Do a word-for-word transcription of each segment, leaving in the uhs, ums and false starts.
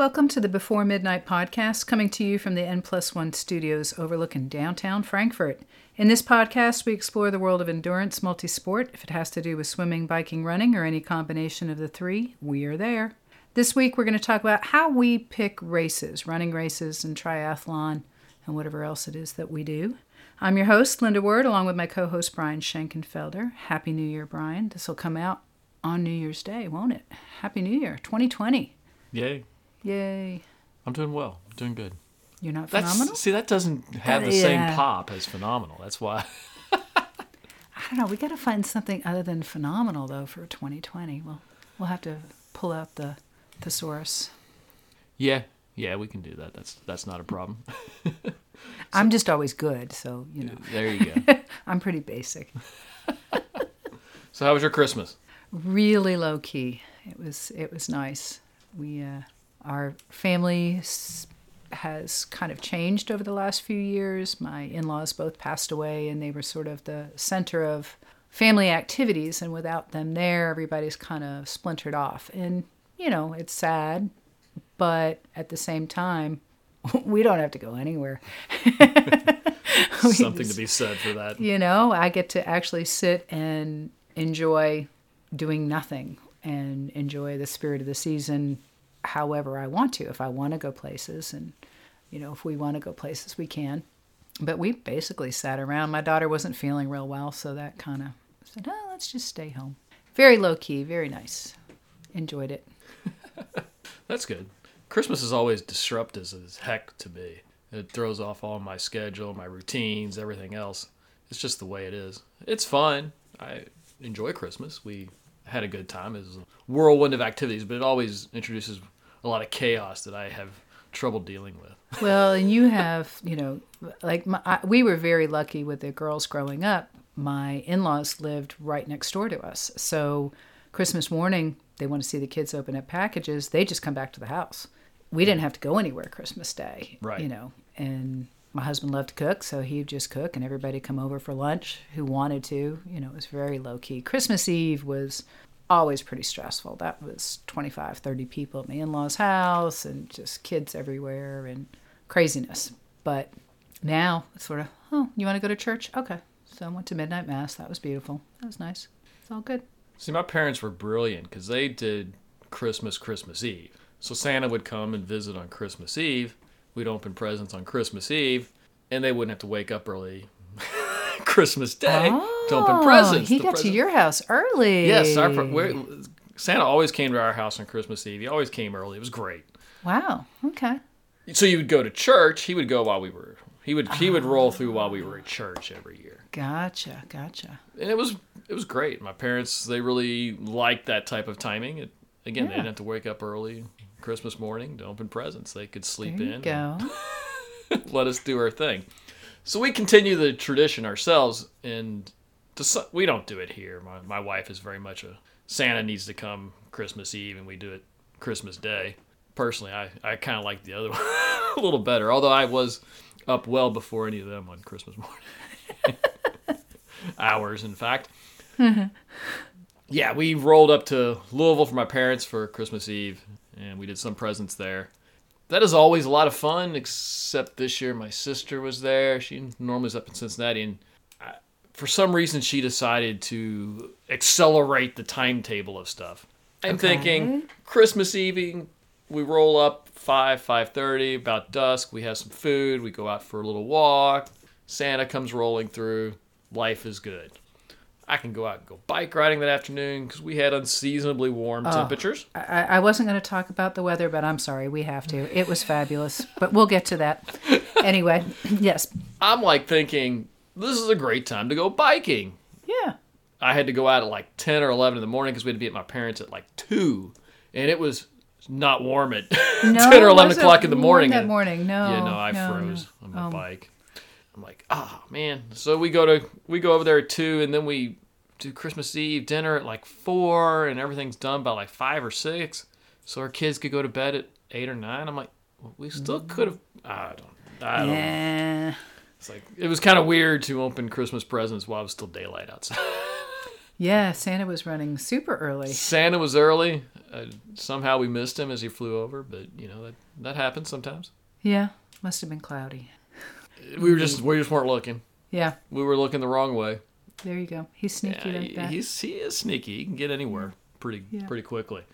Welcome to the Before Midnight podcast, coming to you from the N Plus One studios overlooking downtown Frankfurt. In this podcast, we explore the world of endurance multisport. If it has to do with swimming, biking, running, or any combination of the three, we are there. This week, we're going to talk about how we pick races, running races and triathlon, and whatever else it is that we do. I'm your host, Linda Word, along with my co-host, Brian Schenkenfelder. Happy New Year, Brian. This will come out on New Year's Day, won't it? Happy New Year, twenty twenty. Yay. Yay. I'm doing well. I'm doing good. You're not That's, phenomenal? see, that doesn't have Uh, the yeah. same pop as phenomenal. That's why. I don't know. We got to find something other than phenomenal, though, for twenty twenty. Well, we'll have to pull out the thesaurus. Yeah. Yeah, we can do that. That's that's not a problem. I'm just always good, so, you know. There you go. I'm pretty basic. So how was your Christmas? Really low key. It was it was nice. We uh, our family s- has kind of changed over the last few years. My in-laws both passed away, and they were sort of the center of family activities. And without them there, everybody's kind of splintered off. And you know, it's sad, but at the same time, we don't have to go anywhere. Something to be said for that. You know, I get to actually sit and enjoy doing nothing and enjoy the spirit of the season however I want to. If I want to go places, and, you know, if we want to go places, we can. But we basically sat around. My daughter wasn't feeling real well, so that kind of said, oh, let's just stay home. Very low key, very nice. Enjoyed it. That's good. Christmas is always disruptive as heck to me. It throws off all my schedule, my routines, everything else. It's just the way it is. It's fun. I enjoy Christmas. We had a good time. It was a whirlwind of activities, but it always introduces a lot of chaos that I have trouble dealing with. Well, and you have, you know, like my, I, we were very lucky with the girls growing up. My in-laws lived right next door to us. So Christmas morning, they want to see the kids open up packages. They just come back to the house. We didn't have to go anywhere Christmas Day, Right. you know, and my husband loved to cook, so he'd just cook, and everybody come over for lunch who wanted to. You know, it was very low-key. Christmas Eve was always pretty stressful. That was twenty-five, thirty people at my in-laws' house, and just kids everywhere, and craziness. But now, it's sort of, oh, you want to go to church? Okay. So I went to midnight mass. That was beautiful. That was nice. It's all good. See, my parents were brilliant because they did Christmas, Christmas Eve. So Santa would come and visit on Christmas Eve. We'd open presents on Christmas Eve, and they wouldn't have to wake up early Christmas Day oh, to open presents. He The got present- to your house early. Yes, our, we're, Santa always came to our house on Christmas Eve. He always came early. It was great. Wow. Okay. So you would go to church. He would go while we were. He would he would roll through while we were at church every year. Gotcha. Gotcha. And it was it was great. My parents, they really liked that type of timing. It, again, Yeah. they didn't have to wake up early Christmas morning to open presents. They could sleep There you in. go. And let us do our thing. So we continue the tradition ourselves, and to, some- we don't do it here. My my wife is very much a Santa needs to come Christmas Eve, and we do it Christmas Day. Personally, I, I kind of like the other one a little better, although I was up well before any of them on Christmas morning. Hours, in fact. Yeah, we rolled up to Louisville for my parents for Christmas Eve, and we did some presents there. That is always a lot of fun, except this year my sister was there. She normally is up in Cincinnati, and I, for some reason she decided to accelerate the timetable of stuff. I'm Okay. thinking Christmas Eve, we roll up five, five thirty, about dusk. We have some food. We go out for a little walk. Santa comes rolling through. Life is good. I can go out and go bike riding that afternoon because we had unseasonably warm temperatures. I, I wasn't going to talk about the weather, but I'm sorry, we have to. It was fabulous, but we'll get to that. Anyway, yes. I'm like thinking, this is a great time to go biking. Yeah. I had to go out at like ten or eleven in the morning because we had to be at my parents' at like two. And it was not warm at No, ten or it eleven wasn't o'clock in the warm morning. that And- morning. No. Yeah, no, I no, froze no. on my Um, bike. I'm like, oh man. So we go to we go over there at two, and then we do Christmas Eve dinner at like four, and everything's done by like five or six. So our kids could go to bed at eight or nine. I'm like, well, we still could have. I don't. I don't. know. Yeah. It's like it was kind of weird to open Christmas presents while it was still daylight outside. Yeah, Santa was running super early. Santa was early. I, somehow we missed him as he flew over, but you know that that happens sometimes. Yeah, must have been cloudy. We were just we just weren't looking. Yeah. We were looking the wrong way. There you go. He's sneaky Yeah, like that. He's he is sneaky. He can get anywhere pretty Yeah. pretty quickly.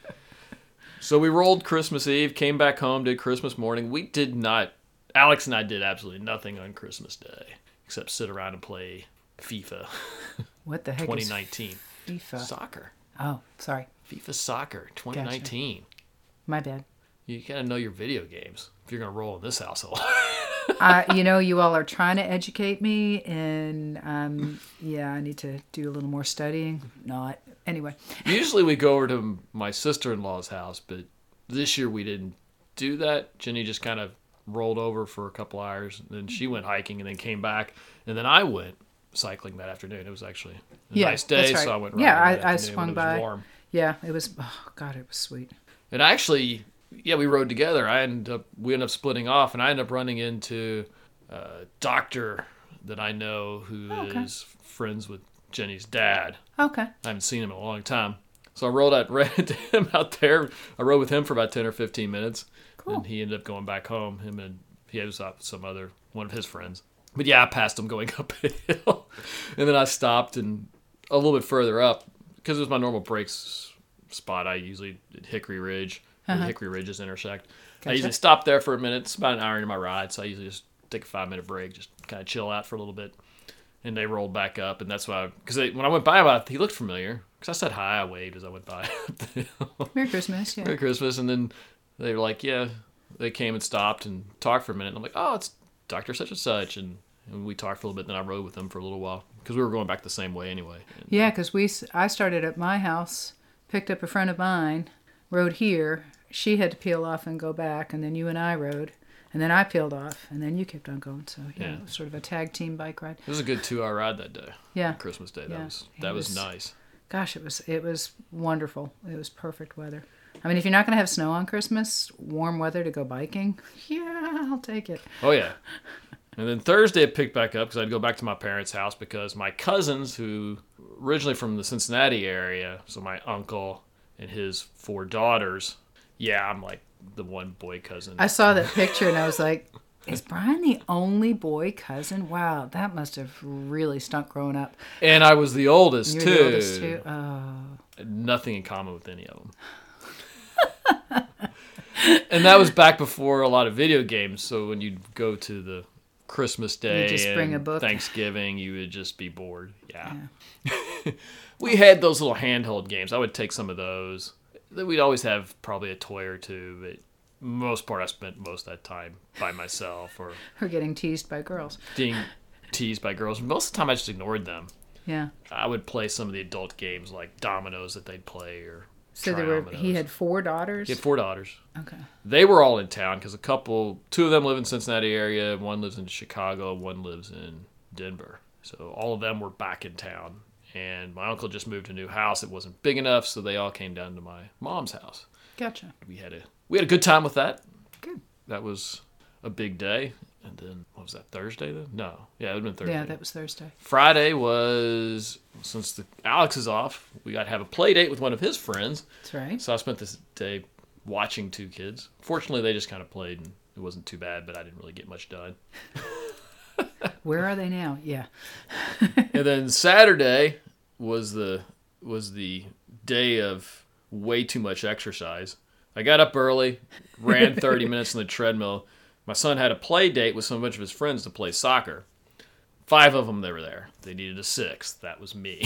So we rolled Christmas Eve, came back home, did Christmas morning. We did not. Alex and I did absolutely nothing on Christmas Day except sit around and play FIFA. What the heck twenty is nineteen FIFA? Soccer. Oh, sorry. FIFA Soccer twenty nineteen. My bad. You gotta know your video games if you're gonna roll in this household. uh, you know, you all are trying to educate me, and um, yeah, I need to do a little more studying. Not anyway. Usually we go over to my sister-in-law's house, but this year we didn't do that. Jenny just kind of rolled over for a couple hours, and then she went hiking, and then came back, and then I went cycling that afternoon. It was actually a Yeah, nice day, that's right. so I went. Yeah, riding that I- I afternoon swung when it was by. warm. Yeah, it was. Oh God, it was sweet. And actually, yeah, we rode together. I ended up, we ended up splitting off, and I ended up running into a doctor that I know who Oh, okay. is friends with Jenny's dad. Okay. I haven't seen him in a long time. So I rode out, ran into him out there. I rode with him for about ten or fifteen minutes. Cool. And he ended up going back home. Him and he was out with some other, one of his friends. But yeah, I passed him going up a hill. And then I stopped and a little bit further up, because it was my normal brakes spot. I usually at Hickory Ridge, where Uh-huh. the Hickory Ridges intersect. I Gotcha. usually stop there for a minute. It's about an hour into my ride, so I usually just take a five minute break, just kind of chill out for a little bit. And they rolled back up, and that's why, because when I went by him, he looked familiar. Because I said hi, I waved as I went by. Merry Christmas. Yeah. Merry Christmas, and then they were like, yeah, they came and stopped and talked for a minute. And I'm like, oh, it's Doctor Such and Such, and, and we talked for a little bit. Then I rode with them for a little while because we were going back the same way anyway. And, Yeah, because we s- I started at my house, picked up a friend of mine, rode here. She had to peel off and go back, and then you and I rode, and then I peeled off, and then you kept on going. So yeah, Yeah. it was sort of a tag team bike ride. It was a good two hour ride that day. Yeah. Christmas Day. That Yeah. was It that was, was- nice. Gosh, it was it was wonderful. It was perfect weather. I mean, if you're not going to have snow on Christmas, warm weather to go biking, yeah, I'll take it. Oh yeah. And then Thursday I picked back up because I'd go back to my parents' house because my cousins, who originally from the Cincinnati area, so my uncle and his four daughters. Yeah, I'm like the one boy cousin. I saw that picture and I was like, is Brian the only boy cousin? Wow, that must have really stunk growing up. And I was the oldest You're too. the oldest too. Oh. Nothing in common with any of them. And that was back before a lot of video games. So when you'd go to the Christmas Day just bring a and book. Thanksgiving, you would just be bored. Yeah. We had those little handheld games. I would take some of those. We'd always have probably a toy or two, but most part I spent most of that time by myself or We're getting teased by girls. being teased by girls. Most of the time I just ignored them. Yeah. I would play some of the adult games like dominoes that they'd play or So there were. Triominoes. He had four daughters. He had four daughters. Okay. They were all in town because a couple, two of them live in Cincinnati area, one lives in Chicago, one lives in Denver. So all of them were back in town. And my uncle just moved to a new house. It wasn't big enough, so they all came down to my mom's house. Gotcha. We had a we had a good time with that. Good. That was a big day. And then what was that, Thursday then? No, yeah, it would have been Thursday. Yeah, that was Thursday. Friday was, since the Alex is off, we got to have a play date with one of his friends. That's right. So I spent this day watching two kids. Fortunately, they just kind of played, and it wasn't too bad, but I didn't really get much done. Where are they now? Yeah. And then Saturday was the was the day of way too much exercise. I got up early, ran thirty minutes on the treadmill. My son had a play date with some bunch of his friends to play soccer. Five of them, they were there. They needed a sixth. That was me.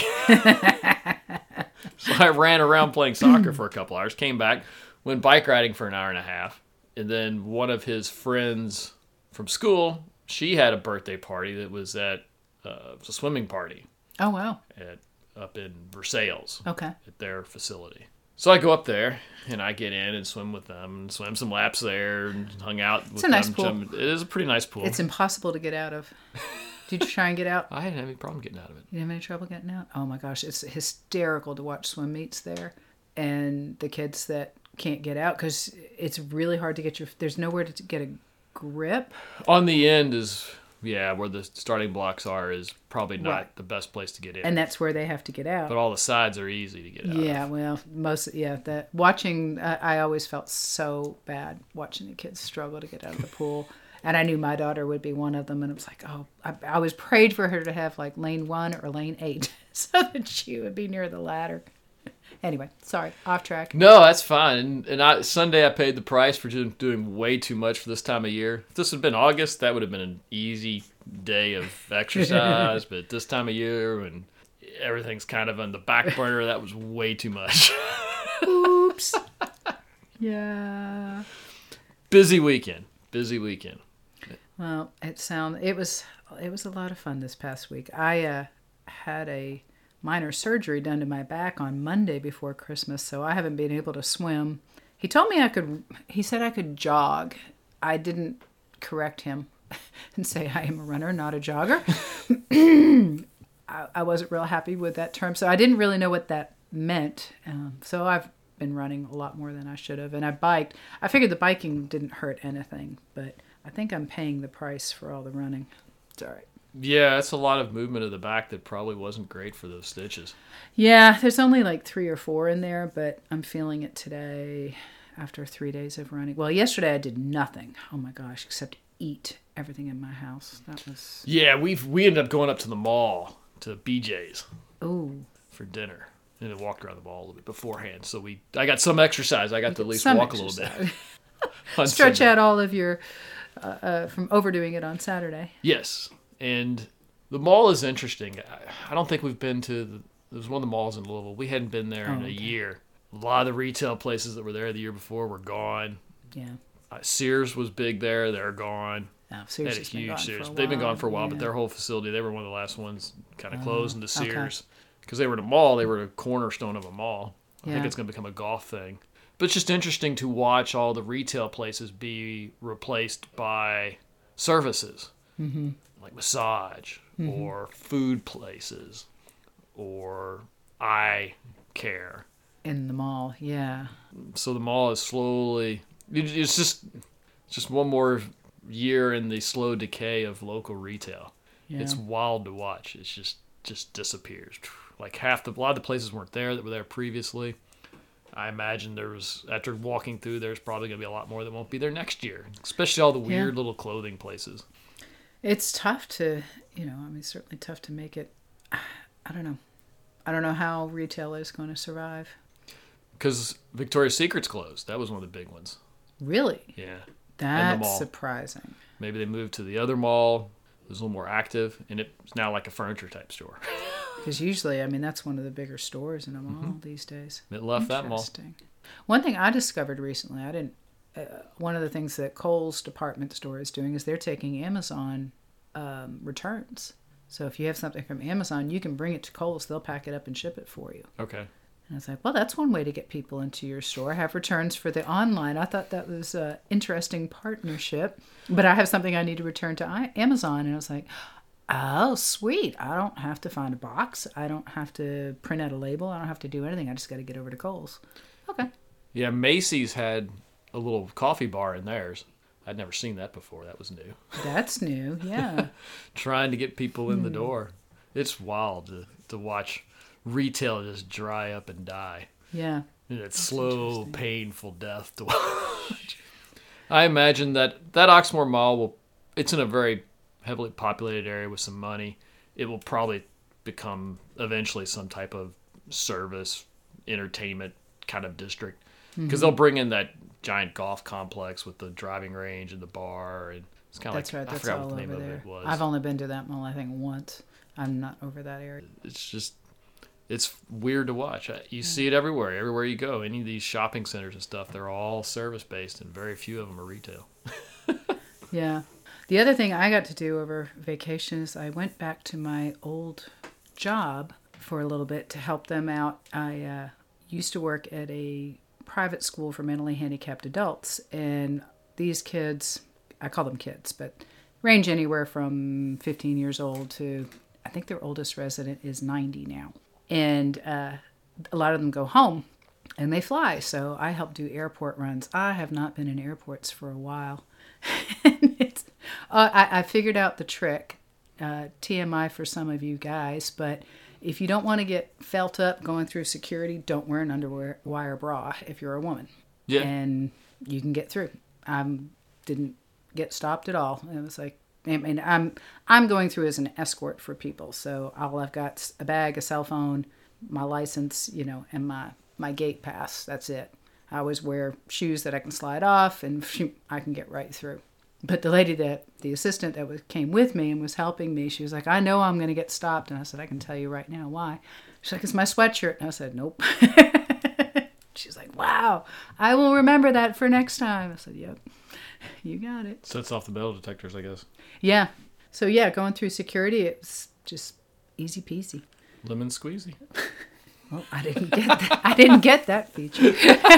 So I ran around playing soccer for a couple hours, came back, went bike riding for an hour and a half. And then one of his friends from school, she had a birthday party that was at uh, it was a swimming party Oh, wow. at up in Versailles Okay. at their facility. So I go up there and I get in and swim with them and swim some laps there and hung out with a nice them. pool. Jump- It is a pretty nice pool. It's impossible to get out of. Did you try and get out? I didn't have any problem getting out of it. You didn't have any trouble getting out? Oh my gosh, it's hysterical to watch swim meets there, and the kids that can't get out because it's really hard to get your. There's nowhere to get a grip. On the end is Yeah, where the starting blocks are is probably not Right. the best place to get in. And that's where they have to get out. But all the sides are easy to get out Yeah, of. well, most yeah. That watching, uh, I always felt so bad watching the kids struggle to get out of the pool, and I knew my daughter would be one of them, and it was like, oh, I, I was prayed for her to have like lane one or lane eight, so that she would be near the ladder. Anyway, sorry, off track. No, that's fine. And, and I, Sunday I paid the price for just doing way too much for this time of year. If this had been August, that would have been an easy day of exercise. But this time of year, when everything's kind of on the back burner, that was way too much. Oops. Yeah. Busy weekend. Busy weekend. Well, it sound it was it was a lot of fun this past week. I uh, had a minor surgery done to my back on Monday before Christmas, so I haven't been able to swim. He told me I could. He said I could jog. I didn't correct him and say I am a runner, not a jogger. I, I wasn't real happy with that term, so I didn't really know what that meant. Um, so I've been running a lot more than I should have, and I biked. I figured the biking didn't hurt anything, but I think I'm paying the price for all the running. It's all right. Yeah, that's a lot of movement of the back that probably wasn't great for those stitches. Yeah, there's only like three or four in there, but I'm feeling it today after three days of running. Well, yesterday I did nothing. Oh my gosh, except eat everything in my house. That was... Yeah, we've we ended up going up to the mall, to B J's. Ooh. For dinner. And then walked around the mall a little bit beforehand. So we, I got some exercise. I got to at least Some walk exercise. a little bit. Stretch Sunday. out all of your... Uh, uh, from overdoing it on Saturday. Yes. And the mall is interesting. I, I don't think we've been to... The, there was one of the malls in Louisville. We hadn't been there Oh, in a okay. year. A lot of the retail places that were there the year before were gone. Yeah. Uh, Sears was big there. They're gone. No, They had Sears a has been huge gone Sears. for a They've been while. gone for a while, but Yeah. their whole facility, they were one of the last ones kind of closed into okay. Sears. Because they were in a mall, they were a cornerstone of a mall. I think Yeah. it's going to become a golf thing. But it's just interesting to watch all the retail places be replaced by services. Mm-hmm. Like massage or food places or eye care. In the mall, yeah. So the mall is slowly... it- It's just, it's just one more year in the slow decay of local retail. Yeah. It's wild to watch. It's just just disappears. Like half the a lot of the places weren't there that were there previously. I imagine there was, after walking through, there's probably going to be a lot more that won't be there next year, especially all the weird Yeah. little clothing places. It's tough to, you know, I mean, certainly tough to make it. I don't know. I don't know how retail is going to survive. Because Victoria's Secret's closed. That was one of the big ones. Really? Yeah. That's mall. surprising. Maybe they moved to the other mall. It was a little more active, and it's now like a furniture type store. Because usually, I mean, that's one of the bigger stores in a mall Mm-hmm. these days. It left that mall. Interesting. One thing I discovered recently, I didn't. Uh, one of the things that Kohl's department store is doing is they're taking Amazon um, returns. So if you have something from Amazon, you can bring it to Kohl's. They'll pack it up and ship it for you. Okay. And I was like, well, that's one way to get people into your store. Have returns for the online. I thought that was an interesting partnership. But I have something I need to return to I- Amazon. And I was like, oh, sweet. I don't have to find a box. I don't have to print out a label. I don't have to do anything. I just got to get over to Kohl's. Okay. Yeah, Macy's had a little coffee bar in theirs. I'd never seen that before. That was new. That's new. Yeah. Trying to get people in the Hmm. door. It's wild to, to watch retail just dry up and die. Yeah. And it's slow, painful death to watch. I imagine that that Oxmoor Mall will, it's in a very heavily populated area with some money. It will probably become eventually some type of service, entertainment kind of district. Because they'll bring in that giant golf complex with the driving range and the bar. And it's kind of That's like, right. I That's forgot all what the name over of there. it was. I've only been to that mall, I think, once. I'm not over that area. It's just, it's weird to watch. You see it everywhere. Everywhere you go, any of these shopping centers and stuff, they're all service-based, and very few of them are retail. Yeah. The other thing I got to do over vacation is I went back to my old job for a little bit to help them out. I uh, used to work at a private school for mentally handicapped adults, and these kids, I call them kids, but range anywhere from fifteen years old to, I think their oldest resident is ninety now. And uh, a lot of them go home and they fly. So I help do airport runs. I have not been in airports for a while. it's, Uh, I, I figured out the trick. Uh, T M I for some of you guys, but if you don't want to get felt up going through security, don't wear an underwear wire bra if you're a woman. Yeah. And you can get through. I didn't get stopped at all. It was like, I mean, I'm I'm going through as an escort for people, so all I've got a bag, a cell phone, my license, you know, and my my gate pass. That's it. I always wear shoes that I can slide off, and I can get right through. But the lady that, the assistant that was, came with me and was helping me, she was like, I know I'm going to get stopped. And I said, I can tell you right now why. She's like, it's my sweatshirt. And I said, nope. She's like, wow, I will remember that for next time. I said, yep, you got it. Sets off the metal detectors, I guess. Yeah. So yeah, going through security, it was just easy peasy. Lemon squeezy. Well, I didn't get that. I didn't get that feature.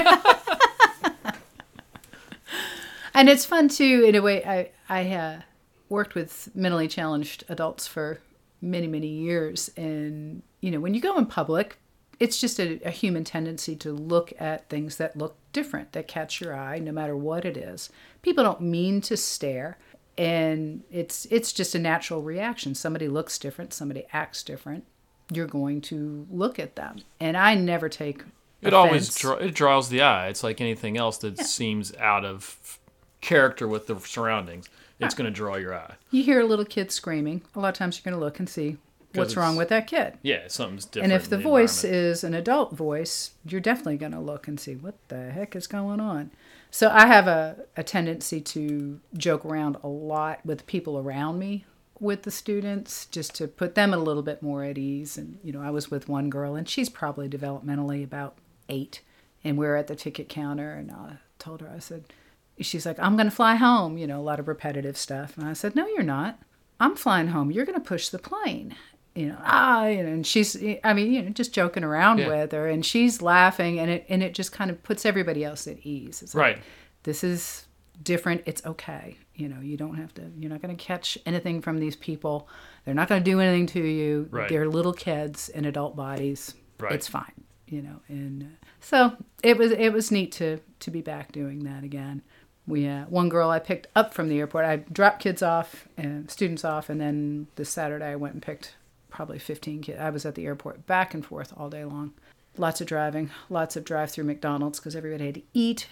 And it's fun too, in a way. I I uh, worked with mentally challenged adults for many many years, and you know, when you go in public, it's just a, a human tendency to look at things that look different, that catch your eye, no matter what it is. People don't mean to stare, and it's it's just a natural reaction. Somebody looks different, somebody acts different. You're going to look at them, and I never take It offense. always draw, it draws the eye. It's like anything else that Yeah. seems out of character with the surroundings. It's going to draw your eye. You hear a little kid screaming. A lot of times you're going to look and see what's it's- wrong with that kid. Yeah, something's different. And if the in voice environment. is an adult voice, you're definitely going to look and see what the heck is going on. So I have a, a tendency to joke around a lot with people around me, with the students, just to put them a little bit more at ease. And, you know, I was with one girl, and she's probably developmentally about eight. And we we're at the ticket counter, and I told her, I said, she's like, I'm going to fly home, you know, a lot of repetitive stuff. And I said, no, you're not. I'm flying home. You're going to push the plane. You know, ah, you know, and she's, I mean, you know, just joking around Yeah. with her, and she's laughing, and it, and it just kind of puts everybody else at ease. It's like, Right. this is different. It's okay. You know, you don't have to, you're not going to catch anything from these people. They're not going to do anything to you. Right. They're little kids in adult bodies. Right. It's fine. You know, and uh, so it was, it was neat to, to be back doing that again. We uh, one girl I picked up from the airport. I dropped kids off, and students off, and then this Saturday I went and picked probably fifteen kids. I was at the airport back and forth all day long. Lots of driving, lots of drive-through McDonald's because everybody had to eat.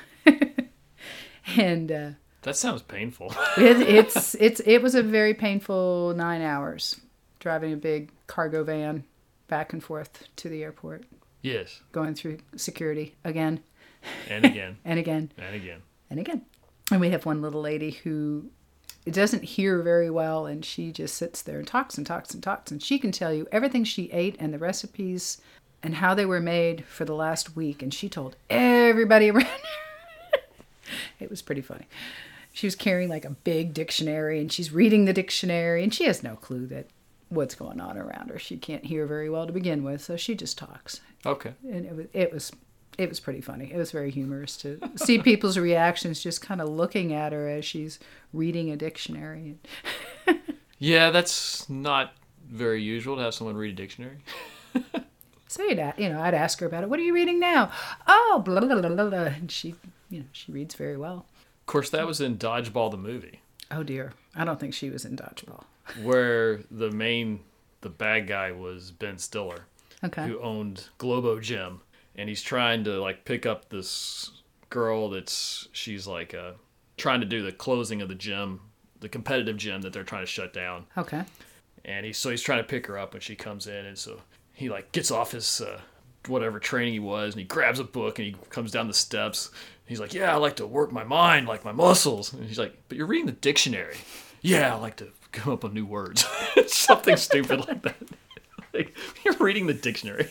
And uh, That sounds painful. it, it's it's it was a very painful nine hours driving a big cargo van back and forth to the airport, Yes. going through security again And again. and again. And again. And again. And we have one little lady who doesn't hear very well, and she just sits there and talks and talks and talks, and she can tell you everything she ate and the recipes and how they were made for the last week, and she told everybody around her. It was pretty funny. She was carrying like a big dictionary, and she's reading the dictionary, and she has no clue that what's going on around her. She can't hear very well to begin with, so she just talks. Okay. And it was it was it was pretty funny. It was very humorous to see people's reactions, just kind of looking at her as she's reading a dictionary. Yeah, that's not very usual to have someone read a dictionary. So you'd, a- you know, I'd ask her about it. What are you reading now? Oh, blah blah blah blah blah. And she, you know, she reads very well. Of course, that was in Dodgeball the movie, Oh dear, I don't think she was in dodgeball. where the main, the bad guy was Ben Stiller, Okay. who owned Globo Gym, and he's trying to like pick up this girl that's she's like uh, trying to do the closing of the gym, the competitive gym that they're trying to shut down. Okay. And he's so he's trying to pick her up when she comes in, and so he like gets off his uh, whatever training he was, and he grabs a book and he comes down the steps. He's like, "Yeah, I like to work my mind, like my muscles." And he's like, "But you're reading the dictionary." "Yeah, I like to come up with new words." Something stupid like that. Like, you're reading the dictionary.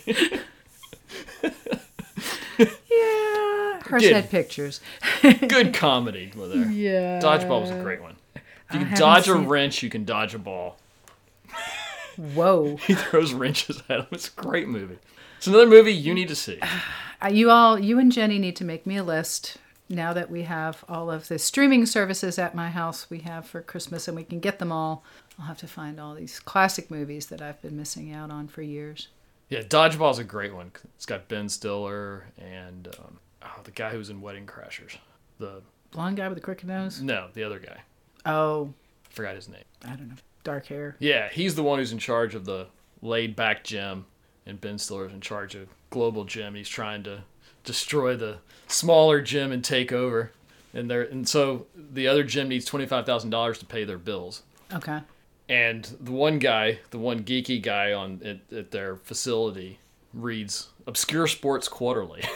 Yeah. Her Did. said pictures. Good comedy with there. Yeah. Dodgeball was a great one. If you I can haven't dodge a seen- wrench, you can dodge a ball. Whoa. He throws wrenches at him. It's a great movie. It's another movie you need to see. Uh, You all, you and Jenny need to make me a list now that we have all of the streaming services at my house we have for Christmas, and we can get them all. I'll have to find all these classic movies that I've been missing out on for years. Yeah, Dodgeball's a great one. It's got Ben Stiller and um, oh, the guy who was in Wedding Crashers. The Blonde guy with the crooked nose? no, the other guy. Oh, forgot his name. I don't know. Dark hair. Yeah, he's the one who's in charge of the laid-back gym, and Ben Stiller's in charge of Global Gym. He's trying to destroy the smaller gym and take over. And they're and so the other gym needs twenty-five thousand dollars to pay their bills. Okay. And the one guy, the one geeky guy on at, at their facility, reads Obscure Sports Quarterly,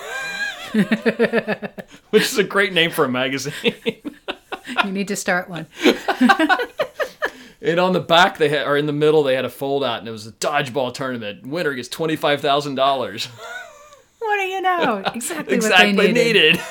which is a great name for a magazine. You need to start one. And on the back, they had, or in the middle, they had a fold out, and it was a dodgeball tournament. Winner gets twenty-five thousand dollars. What do you know? Exactly, exactly what they needed. needed.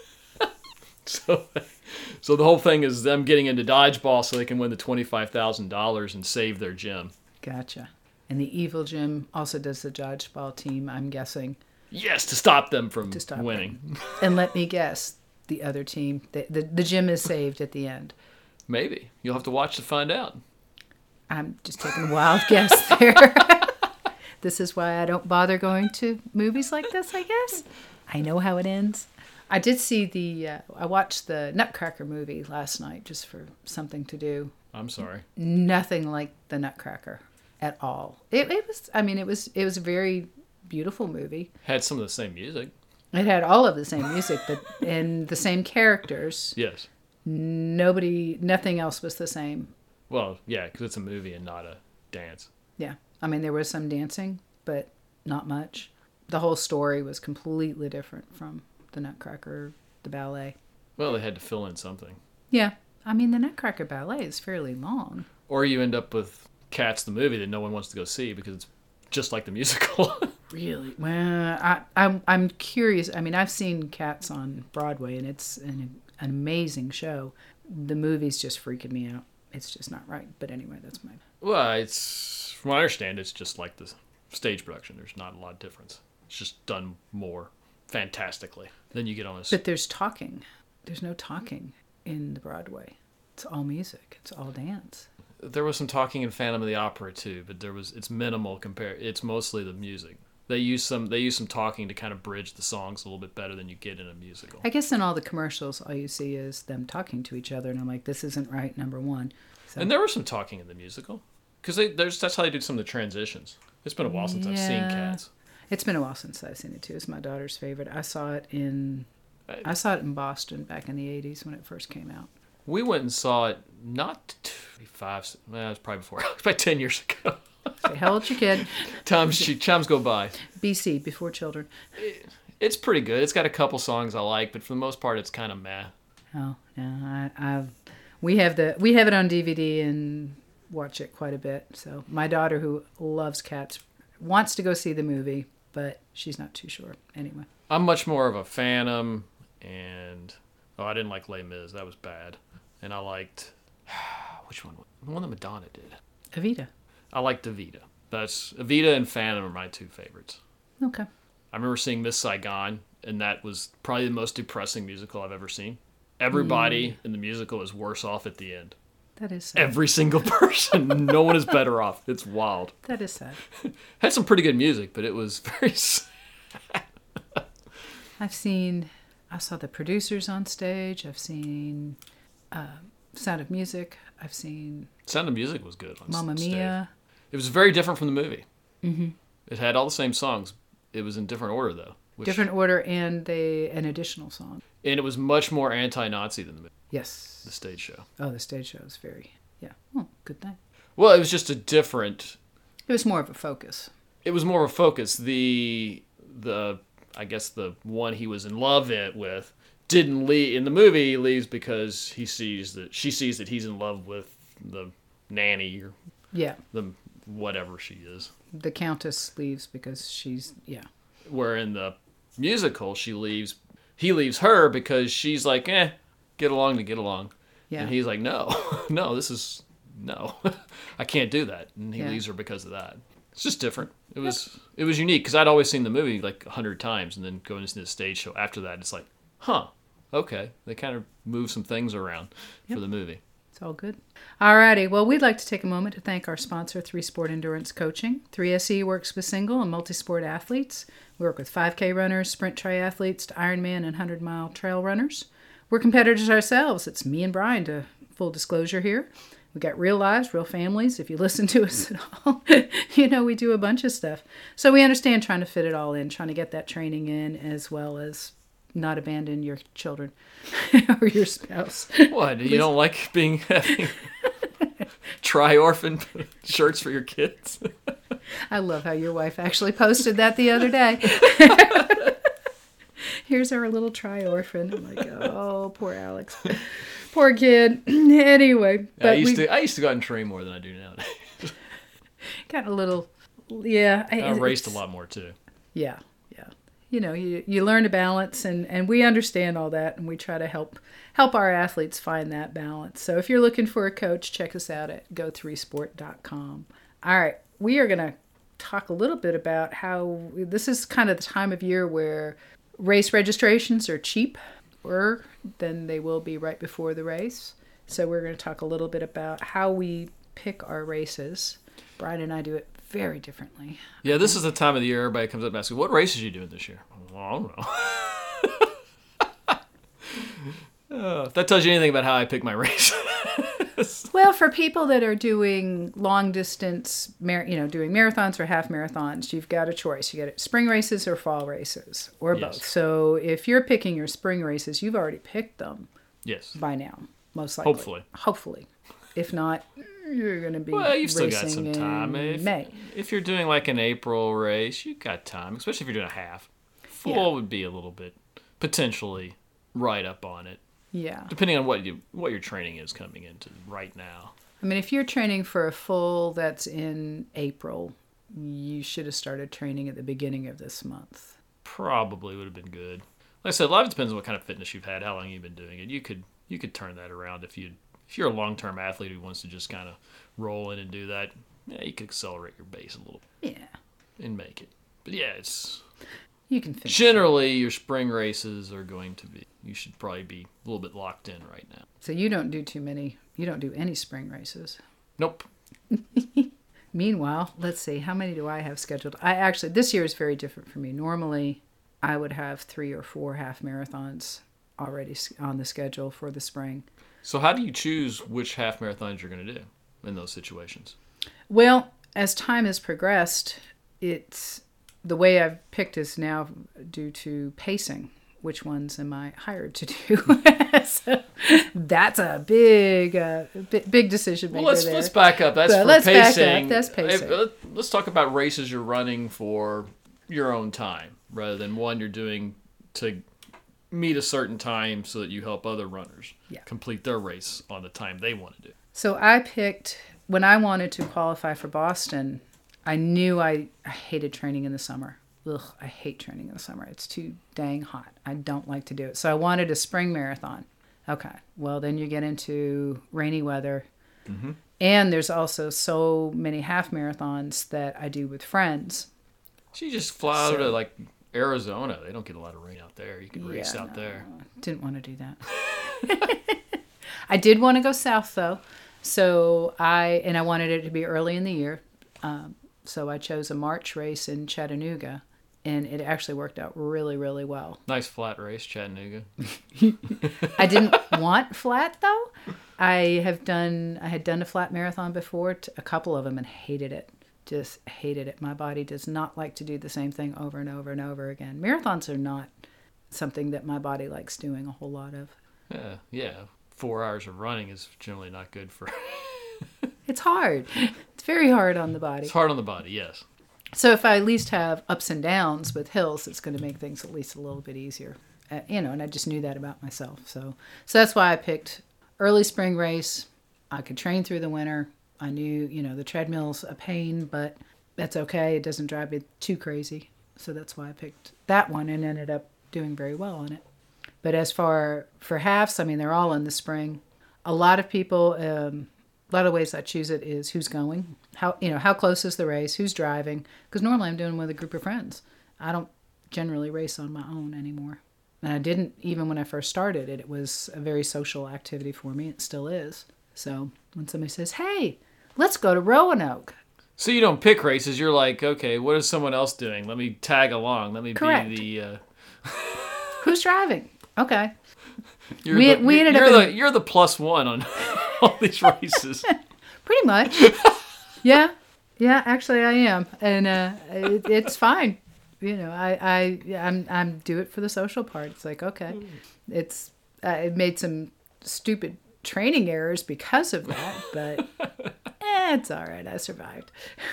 so, so the whole thing is them getting into dodgeball so they can win the twenty-five thousand dollars and save their gym. Gotcha. And the evil gym also does the dodgeball team, I'm guessing. Yes, to stop them from to stop winning. Them. And let me guess, the other team, the, the, the gym is saved at the end. Maybe. You'll have to watch to find out. I'm just taking a wild guess there. This is why I don't bother going to movies like this, I guess. I know how it ends. I did see the, uh, I watched the Nutcracker movie last night just for something to do. I'm sorry. Nothing like the Nutcracker at all. It, it was, I mean, it was, it was a very beautiful movie. Had some of the same music. It had all of the same music, but and the same characters. Yes. Nobody, nothing else was the same. Well, yeah, because it's a movie and not a dance. Yeah. I mean, there was some dancing, but not much. The whole story was completely different from the Nutcracker, the ballet. Well, they had to fill in something. Yeah. I mean, the Nutcracker ballet is fairly long. Or you end up with Cats the movie that no one wants to go see because it's just like the musical. Really? Well, I, I'm, I'm curious. I mean, I've seen Cats on Broadway, and it's an, an amazing show. The movie's just freaking me out. It's just not right. But anyway, that's my... Well, it's from what I understand, it's just like the stage production. There's not a lot of difference. It's just done more fantastically. Then you get on this. But there's talking. There's no talking in the Broadway. It's all music. It's all dance. There was some talking in Phantom of the Opera too, but there was it's minimal compared. It's mostly the music. They use some they use some talking to kind of bridge the songs a little bit better than you get in a musical. I guess in all the commercials, all you see is them talking to each other, and I'm like, this isn't right. Number one. So. And there was some talking in the musical because they there's that's how they did some of the transitions. It's been a while since yeah. I've seen Cats. It's been a while since I've seen it too. It's my daughter's favorite. I saw it in I saw it in Boston back in the eighties when it first came out. We went and saw it not five. Well, it was probably before. It was about ten years ago. Say, how old's your kid? Times times go by. B C, before children. It, it's pretty good. It's got a couple songs I like, but for the most part, it's kind of meh. Oh no, I, I we have the we have it on D V D and watch it quite a bit. So my daughter, who loves Cats, wants to go see the movie, but she's not too sure. Anyway, I'm much more of a Phantom, and oh, I didn't like Les Mis. That was bad. And I liked which one? The one that Madonna did. Evita. I liked Evita. That's Evita and Phantom are my two favorites. Okay. I remember seeing Miss Saigon, and that was probably the most depressing musical I've ever seen. Everybody mm. in the musical is worse off at the end. That is sad. Every single person. No one is better off. It's wild. That is sad. Had some pretty good music, but it was very sad. I've seen, I saw the producers on stage. I've seen uh, Sound of Music. I've seen... Sound of Music was good on Mamma stage. Mia. It was very different from the movie. Mm-hmm. It had all the same songs. It was in different order, though. Which, different order and they an additional song. And it was much more anti-Nazi than the movie. Yes. The stage show. Oh, the stage show is very... Yeah. Oh, good thing. Well, it was just a different... It was more of a focus. It was more of a focus. The, the I guess the one he was in love with didn't leave. In the movie, he leaves because he sees that... She sees that he's in love with the nanny or... Yeah. The whatever she is. The Countess leaves because she's... Yeah. Where in the musical, she leaves... He leaves her because she's like, eh, get along to get along. Yeah. And he's like, no, no, this is... No, I can't do that. And he yeah. leaves her because of that. It's just different. It was yep. it was unique because I'd always seen the movie like a hundred times, and then going to see the stage show after that, it's like, huh, okay. They kind of move some things around yep. for the movie. It's all good. Alrighty. Well, we'd like to take a moment to thank our sponsor, Three Sport Endurance Coaching. three S E works with single and multi-sport athletes. We work with five K runners, sprint triathletes, to Ironman and hundred-mile trail runners. We're competitors ourselves. It's me and Brian, to full disclosure here. We got real lives, real families. If you listen to us at all, you know, we do a bunch of stuff. So we understand trying to fit it all in, trying to get that training in, as well as not abandon your children or your spouse. What? You don't like being having tri-orphan shirts for your kids? I love how your wife actually posted that the other day. Here's our little tri-orphan. I'm like, oh, poor Alex. Poor kid. Anyway. But I used we, to I used to go out and train more than I do nowadays. Got a little, yeah. I, I raced a lot more too. Yeah, yeah. You know, you, you learn to balance, and, and we understand all that, and we try to help help our athletes find that balance. So if you're looking for a coach, check us out at go three sport dot com. All right, we are going to talk a little bit about how this is kind of the time of year where race registrations are cheaper than they will be right before the race. So we're going to talk a little bit about how we pick our races. Brian and I do it very differently. Yeah, this is the time of the year everybody comes up and asks me, what races are you doing this year? Well, I don't know. uh, if that tells you anything about how I pick my race. Well, for people that are doing long distance, mar- you know, doing marathons or half marathons, you've got a choice. You get spring races or fall races, or yes. both. So if you're picking your spring races, you've already picked them. Yes. By now, most likely. Hopefully. Hopefully. If not, you're going to be well, you've still racing got some time. in If, May. If you're doing like an April race, you've got time, especially if you're doing a half. Full Yeah. would be a little bit potentially right up on it. Yeah. Depending on what you what your training is coming into right now. I mean, if you're training for a full that's in April, you should have started training at the beginning of this month. Probably would have been good. Like I said, a lot of it depends on what kind of fitness you've had, how long you've been doing it. You could you could turn that around if you if you're a long-term athlete who wants to just kind of roll in and do that. Yeah, you could accelerate your base a little. Yeah. And make it. But yeah, it's you can finish generally it. Your spring races are going to be. You should probably be a little bit locked in right now. So you don't do too many. You don't do any spring races. Nope. Meanwhile, let's see. How many do I have scheduled? I actually, this year is very different for me. Normally, I would have three or four half marathons already on the schedule for the spring. So how do you choose which half marathons you're going to do in those situations? Well, as time has progressed, it's the way I've picked is now due to pacing. Which ones am I hired to do? So that's a big, uh, big, big decision maker. Well, let's there. let's back up. That's so for let's pacing. Back up. That's pacing. If, let's talk about races you're running for your own time, rather than one you're doing to meet a certain time so that you help other runners yeah. complete their race on the time they want to do. So I picked when I wanted to qualify for Boston. I knew I, I hated training in the summer. Ugh, I hate training in the summer. It's too dang hot. I don't like to do it. So I wanted a spring marathon. Okay. Well, then you get into rainy weather. Mm-hmm. And there's also so many half marathons that I do with friends. So you just fly so, out to like Arizona. They don't get a lot of rain out there. You can yeah, race out no, there. Didn't want to do that. I did want to go south though. So I, and I wanted it to be early in the year. Um, so I chose a March race in Chattanooga. And it actually worked out really, really well. Nice flat race, Chattanooga. I didn't want flat, though. I have done, I had done a flat marathon before, a couple of them, and hated it. Just hated it. My body does not like to do the same thing over and over and over again. Marathons are not something that my body likes doing a whole lot of. Yeah, yeah. Four hours of running is generally not good for... It's hard. It's very hard on the body. It's hard on the body, yes. So if I at least have ups and downs with hills, it's going to make things at least a little bit easier. Uh, you know, and I just knew that about myself. So so that's why I picked early spring race. I could train through the winter. I knew, you know, the treadmill's a pain, but that's okay. It doesn't drive me too crazy. So that's why I picked that one and ended up doing very well on it. But as far for halves, I mean, they're all in the spring. A lot of people... Um, A lot of ways I choose it is who's going, how you know how close is the race, who's driving. Because normally I'm doing with a group of friends. I don't generally race on my own anymore, and I didn't even when I first started it. It was a very social activity for me. It still is. So when somebody says, "Hey, let's go to Roanoke," so you don't pick races. You're like, okay, what is someone else doing? Let me tag along. Let me Correct. be the. Uh... Who's driving? Okay. You're we the, we ended you're up the in... you're the plus one on all these races. Pretty much. Yeah. Yeah, actually I am. And uh, it, it's fine. You know, I, I, I'm, I'm do it for the social part. It's like, okay, it's, I made some stupid training errors because of that, but eh, it's all right. I survived.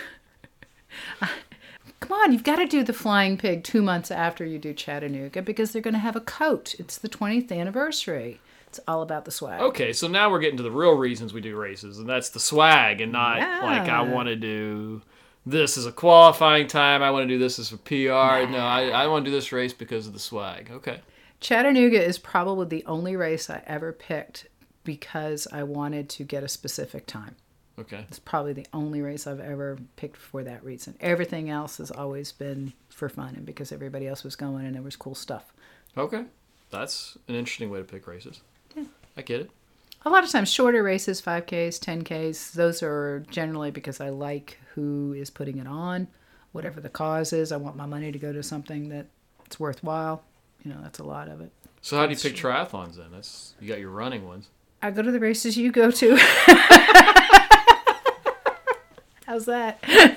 Come on, you've got to do the Flying Pig two months after you do Chattanooga because they're going to have a coat. It's the twentieth anniversary. It's all about the swag. Okay, so now we're getting to the real reasons we do races, and that's the swag, and not Yeah. like I want to do this as a qualifying time. I want to do this as a P R. No, I, I want to do this race because of the swag. Okay. Chattanooga is probably the only race I ever picked because I wanted to get a specific time. Okay. It's probably the only race I've ever picked for that reason. Everything else has always been for fun and because everybody else was going and there was cool stuff. Okay. That's an interesting way to pick races. Yeah. I get it. A lot of times shorter races, five Ks, ten Ks, those are generally because I like who is putting it on. Whatever the cause is, I want my money to go to something that's worthwhile. You know, that's a lot of it. So how do you pick triathlons then? That's you got your running ones. I go to the races you go to. How's that?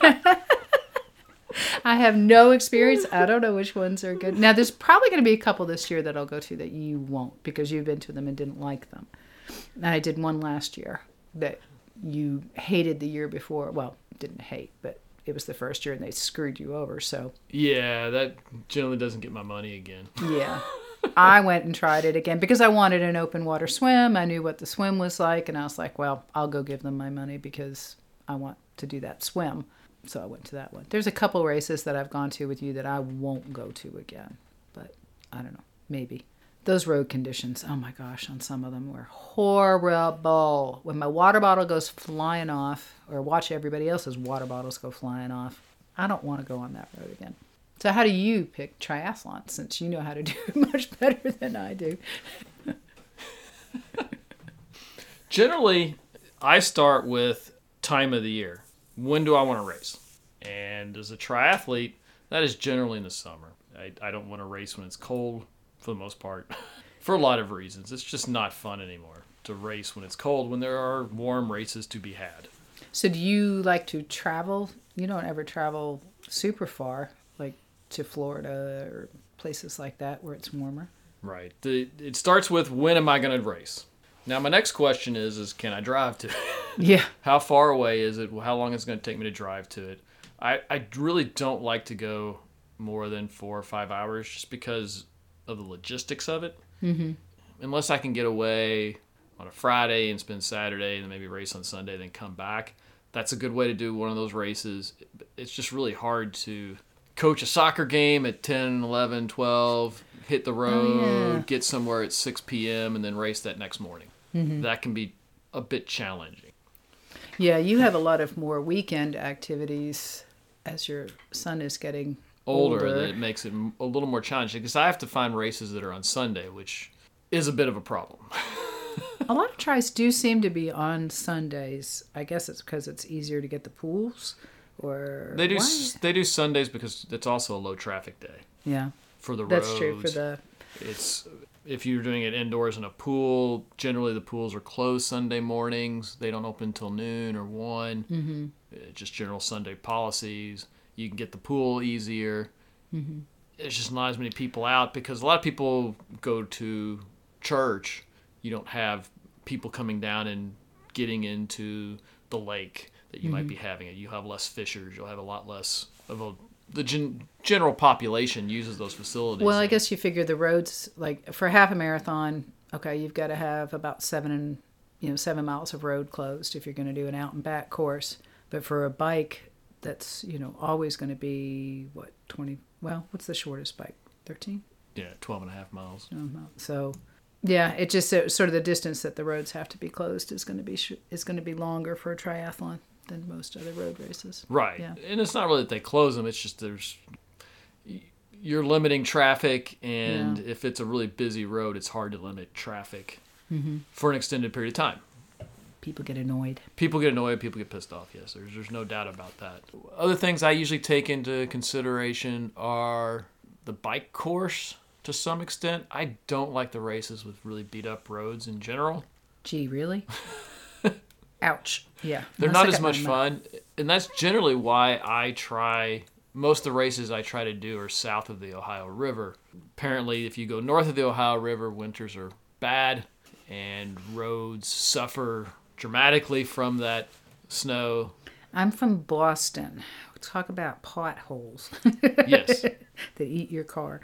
I have no experience. I don't know which ones are good. Now, there's probably going to be a couple this year that I'll go to that you won't because you've been to them and didn't like them. And I did one last year that you hated the year before. Well, didn't hate, but it was the first year and they screwed you over. So Yeah, that generally doesn't get my money again. yeah, I went and tried it again because I wanted an open water swim. I knew what the swim was like, and I was like, well, I'll go give them my money because I want to do that swim. So I went to that one. There's a couple races that I've gone to with you that I won't go to again, but I don't know, maybe. Those road conditions, oh my gosh, on some of them were horrible. When my water bottle goes flying off, or watch everybody else's water bottles go flying off, I don't want to go on that road again. So how do you pick triathlon, since you know how to do it much better than I do? Generally, I start with time of the year. When do I want to race? And as a triathlete, that is generally in the summer. I, I don't want to race when it's cold, for the most part, for a lot of reasons. It's just not fun anymore to race when it's cold, when there are warm races to be had. So do you like to travel? You don't ever travel super far, like to Florida or places like that where it's warmer? Right. The, it starts with, when am I going to race? Now, my next question is, is can I drive to it? Yeah. How far away is it? How long is it going to take me to drive to it? I, I really don't like to go more than four or five hours just because of the logistics of it. Mm-hmm. Unless I can get away on a Friday and spend Saturday and then maybe race on Sunday, then come back. That's a good way to do one of those races. It's just really hard to coach a soccer game at ten, eleven, twelve, hit the road, Oh, yeah. get somewhere at six p.m., and then race that next morning. Mm-hmm. That can be a bit challenging. Yeah, you have a lot of more weekend activities as your son is getting Older, older. that makes it a little more challenging because I have to find races that are on Sunday, which is a bit of a problem. A lot of tries do seem to be on Sundays. I guess it's because it's easier to get the pools, or They do why? s they do Sundays because it's also a low traffic day Yeah, for the that's roads. true for the. It's if you're doing it indoors in a pool. Generally, the pools are closed Sunday mornings. They don't open until noon or one. Mm-hmm. Uh, Just general Sunday policies. You can get the pool easier. Mm-hmm. There's just not as many people out because a lot of people go to church. You don't have people coming down and getting into the lake that you Mm-hmm. might be having it. You have less fishers. You'll have a lot less of a. The gen, general population uses those facilities. Well, I guess you figure the roads, like for half a marathon, okay, you've got to have about seven and you know seven miles of road closed if you're going to do an out and back course. But for a bike, that's you know always going to be what twenty. Well, what's the shortest bike? Thirteen. Yeah, twelve and a half miles. So, yeah, it just uh, sort of the distance that the roads have to be closed is going to be sh- is going to be longer for a triathlon than most other road races. Right. Yeah. And it's not really that they close them. It's just there's you're limiting traffic, and Yeah. if it's a really busy road, it's hard to limit traffic Mm-hmm. for an extended period of time. People get annoyed. People get annoyed. People get pissed off. Yes, there's there's no doubt about that. Other things I usually take into consideration are the bike course to some extent. I don't like the races with really beat up roads in general. Gee, really? Ouch. Yeah. They're Unless not I as got much my- fun. And that's generally why I try, most of the races I try to do are south of the Ohio River. Apparently, if you go north of the Ohio River, winters are bad and roads suffer dramatically from that snow. I'm from Boston. Talk about potholes Yes. that eat your car.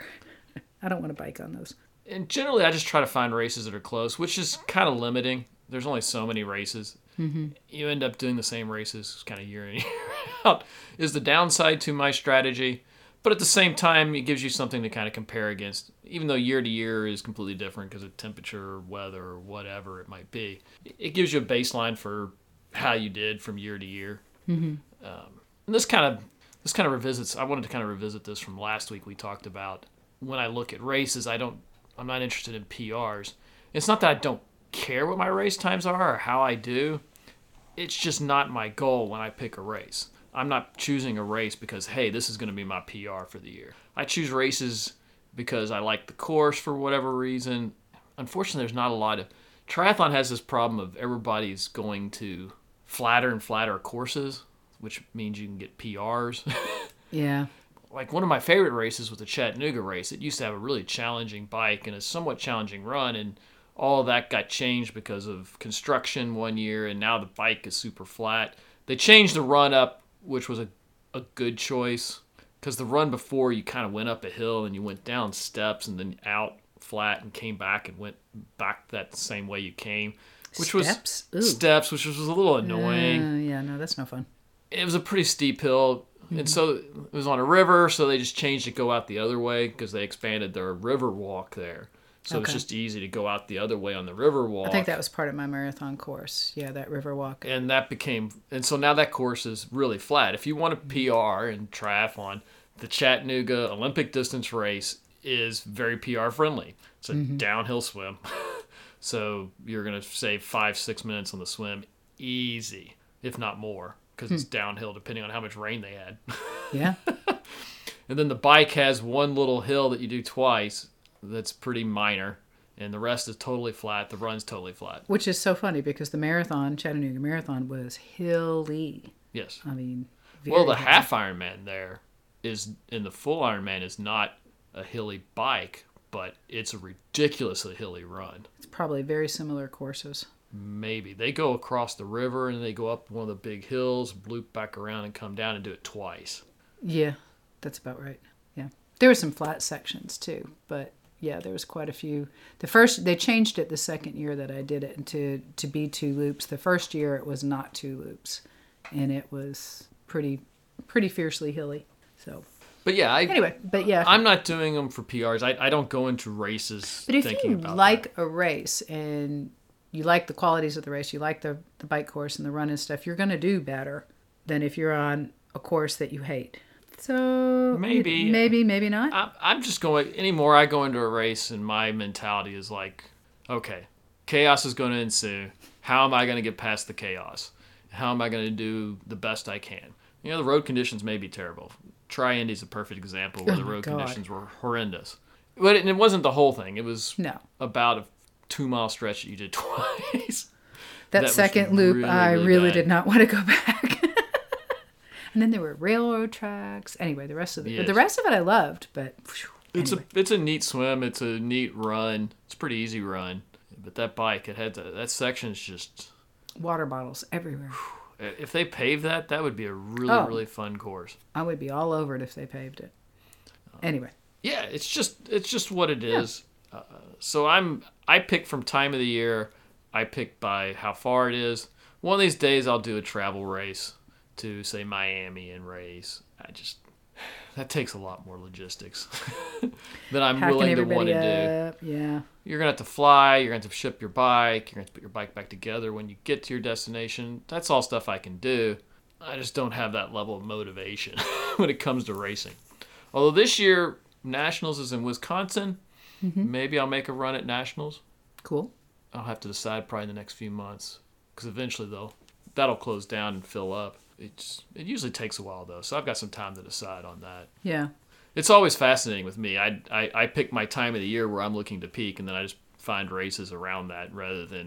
I don't want to bike on those. And generally, I just try to find races that are close, which is kind of limiting. There's only so many races. Mm-hmm. You end up doing the same races kind of year in, year out. Is the downside to my strategy. But at the same time, it gives you something to kind of compare against. Even though year to year is completely different because of temperature or weather or whatever it might be. It gives you a baseline for how you did from year to year. Mm-hmm. Um, and this kind of this kind of revisits. I wanted to kind of revisit this from last week. We talked about when I look at races, I don't. I'm not interested in P Rs. It's not that I don't care what my race times are or how I do. It's just not my goal when I pick a race. I'm not choosing a race because, hey, this is going to be my P R for the year. I choose races because I like the course for whatever reason. Unfortunately, there's not a lot of... Triathlon has this problem of everybody's going to flatter and flatter courses, which means you can get P Rs. Yeah. Like one of my favorite races was the Chattanooga race. It used to have a really challenging bike and a somewhat challenging run, and all of that got changed because of construction one year, and now the bike is super flat. They changed the run up, which was a, a good choice, because the run before you kind of went up a hill and you went down steps and then out flat and came back and went back that same way you came, which Steps? Ooh. was steps, which was a little annoying. Uh, yeah, no, that's no fun. It was a pretty steep hill. And so it was on a river, so they just changed it to go out the other way because they expanded their river walk there. So Okay. it's just easy to go out the other way on the river walk. I think that was part of my marathon course. Yeah, that river walk. And that became, and so now that course is really flat. If you want a P R in triathlon, the Chattanooga Olympic distance race is very P R friendly. It's a downhill swim. So you're going to save five, six minutes on the swim easy, if not more, because it's downhill depending on how much rain they had. Yeah. And then the bike has one little hill that you do twice that's pretty minor, and the rest is totally flat. The run's totally flat. Which is so funny because the marathon, Chattanooga Marathon, was hilly. Yes. I mean, Well, the very half Ironman there is, in the full Ironman is not a hilly bike, but it's a ridiculously hilly run. It's probably very similar courses. Maybe. They go across the river and they go up one of the big hills, loop back around and come down and do it twice. Yeah, that's about right. Yeah. There were some flat sections too, but yeah, there was quite a few. The first, they changed it the second year that I did it to, to be two loops. The first year it was not two loops, and it was pretty, pretty fiercely hilly. So But yeah, I, anyway, but yeah. I'm not doing them for P Rs. I, I don't go into races But if thinking you about like that. a race and you like the qualities of the race, you like the, the bike course and the run and stuff, you're going to do better than if you're on a course that you hate. So Maybe. maybe, maybe not. I'm, I'm just going, anymore I go into a race and my mentality is like, okay, chaos is going to ensue. How am I going to get past the chaos? How am I going to do the best I can? You know, the road conditions may be terrible. Tri-Indy is a perfect example where Oh the my road God. conditions were horrendous. But it, it wasn't the whole thing. It was No. about a two-mile stretch that you did twice. That, that was second loop, really, I really really bad. did not want to go back. And then there were railroad tracks. Anyway, the rest of the Yes. the rest of it I loved, but phew, It's anyway. a it's a neat swim. It's a neat run. It's a pretty easy run. But that bike, it had to, that section's just. water bottles everywhere. If they pave that, that would be a really Oh. really fun course. I would be all over it if they paved it. Anyway, Yeah, it's just it's just what it is. Uh, so I'm I pick from time of the year. I pick by how far it is. One of these days I'll do a travel race to say Miami and race. I just that takes a lot more logistics than I'm packing willing to want everybody to do. up. Yeah. You're gonna have to fly. You're gonna have to ship your bike. You're gonna have to put your bike back together when you get to your destination. That's all stuff I can do. I just don't have that level of motivation when it comes to racing. Although this year Nationals is in Wisconsin, Mm-hmm. maybe I'll make a run at Nationals. Cool. I'll have to decide probably in the next few months because eventually though that'll close down and fill up. It's it usually takes a while though, so I've got some time to decide on that. Yeah. It's always fascinating with me. I, I I pick my time of the year where I'm looking to peak, and then I just find races around that rather than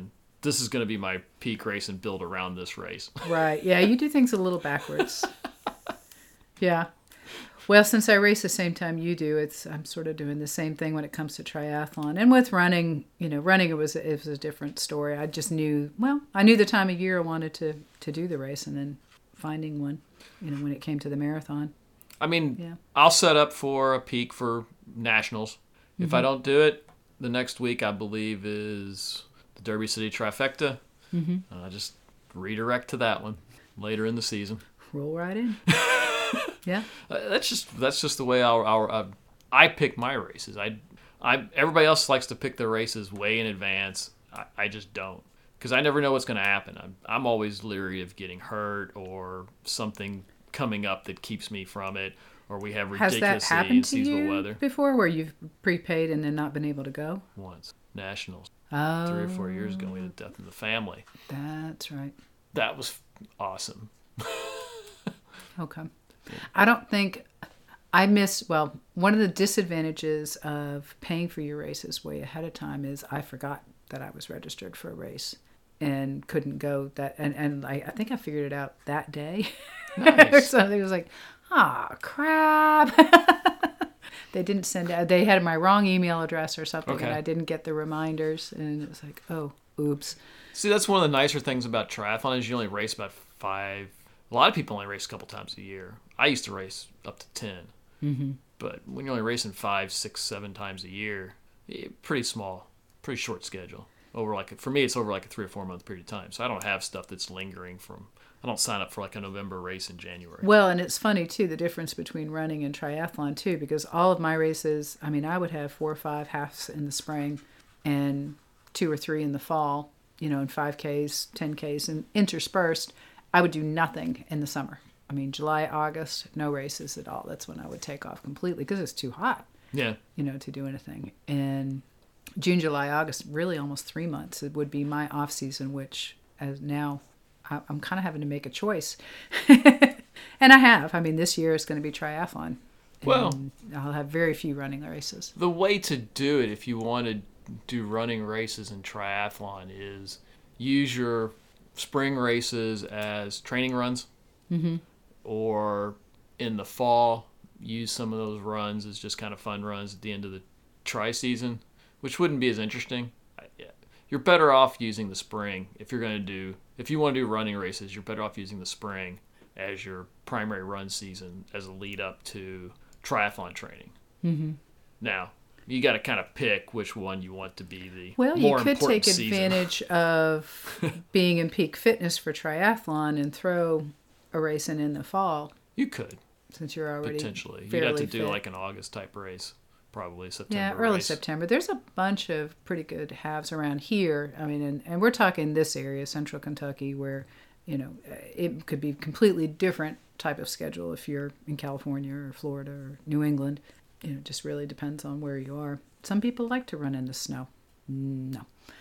this is going to be my peak race and build around this race. Right. Yeah, you do things a little backwards. Yeah. Well, since I race the same time you do, it's I'm sort of doing the same thing when it comes to triathlon. And with running, you know, running it was it was a different story. I just knew, well, I knew the time of year I wanted to to do the race, and then finding one, you know, when it came to the marathon. I mean, Yeah. I'll set up for a peak for nationals. If Mm-hmm. I don't do it, the next week I believe is the Derby City Trifecta. Mm-hmm. Uh, just redirect to that one later in the season. Roll right in. Yeah. Uh, that's just that's just the way our, our uh, I pick my races. I I everybody else likes to pick their races way in advance. I, I just don't, because I never know what's going to happen. I'm I'm always leery of getting hurt or something coming up that keeps me from it, or we have Has that ridiculously happened to unseasonal you weather. before, where you've prepaid and then not been able to go? Once nationals Oh, three or four years ago, we had a death in the family. that's right. That was awesome. Okay. I don't think I miss, well, one of the disadvantages of paying for your races way ahead of time is I forgot that I was registered for a race and couldn't go that, and, and I, I think I figured it out that day. Nice. So it was like, ah, crap. They didn't send out, they had my wrong email address or something, Okay. and I didn't get the reminders, and it was like, oh, oops. See, that's one of the nicer things about triathlon is you only race about five. A lot of people only race a couple times a year. I used to race up to ten. Mm-hmm. But when you're only racing five, six, seven times a year, eh, pretty small, pretty short schedule. Over like for me, it's over like a three or four month period of time. So I don't have stuff that's lingering from. I don't sign up for like a November race in January. Well, and it's funny too, the difference between running and triathlon too, because all of my races, I mean, I would have four or five halves in the spring and two or three in the fall, you know, and five Ks, ten Ks, and interspersed. I would do nothing in the summer. I mean, July, August, no races at all. That's when I would take off completely because it's too hot, Yeah. you know, to do anything. And June, July, August, really almost three months, it would be my off season, which as now I- I'm kind of having to make a choice. And I have. I mean, this year is going to be triathlon. Well, And I'll have very few running races. the way to do it, if you want to do running races and triathlon, is use your spring races as training runs, Mm-hmm. or in the fall, use some of those runs as just kind of fun runs at the end of the tri season, which wouldn't be as interesting. I- yeah. You're better off using the spring if you're going to do, if you want to do running races, you're better off using the spring as your primary run season as a lead up to triathlon training. Mm-hmm. Now, you got to kind of pick which one you want to be the Well, more you could important take season. advantage of being in peak fitness for triathlon and throw a race in in the fall, You could, since you're already potentially. You'd fairly have to do fit. like an August type race, probably September Yeah, early race. September. There's a bunch of pretty good halves around here. I mean, and, and we're talking this area, central Kentucky, where, you know, it could be completely different type of schedule if you're in California or Florida or New England. You know, it just really depends on where you are. Some people like to run in the snow. No.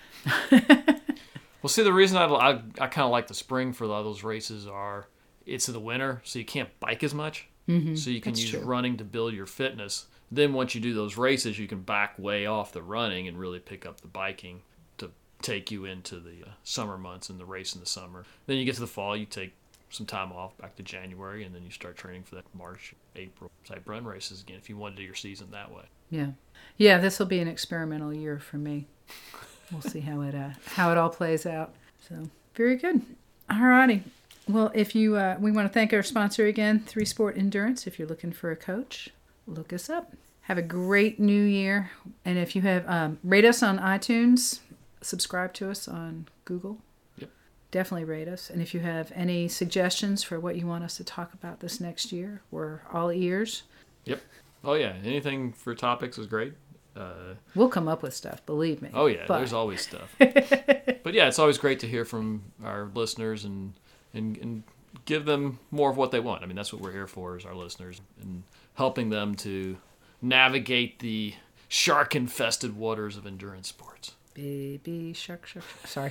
Well, see, the reason I, I, I kind of like the spring for a lot of those races are it's in the winter, so you can't bike as much. Mm-hmm. So you can That's use true. running to build your fitness. Then once you do those races, you can back way off the running and really pick up the biking to take you into the uh, summer months and the race in the summer. Then you get to the fall, you take some time off back to January, and then you start training for that March, April type run races again if you want to do your season that way. Yeah. Yeah, this will be an experimental year for me. We'll see how it uh, how it all plays out. So, very good. All righty. Well, if you uh, we want to thank our sponsor again, Three Sport Endurance. If you're looking for a coach, look us up. Have a great new year. And if you have, um, rate us on iTunes, subscribe to us on Google. Yep. Definitely rate us. And if you have any suggestions for what you want us to talk about this next year, we're all ears. Yep. Oh, yeah. Anything for topics is great. Uh, We'll come up with stuff, believe me. oh, yeah. But- There's always stuff. But, yeah, it's always great to hear from our listeners and, and, and give them more of what they want. I mean, that's what we're here for, is our listeners, and helping them to navigate the shark-infested waters of endurance sports. Baby shark, shark, shark. Sorry.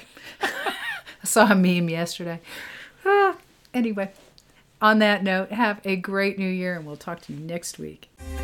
I saw a meme yesterday. Ah, anyway, on that note, have a great new year, and we'll talk to you next week.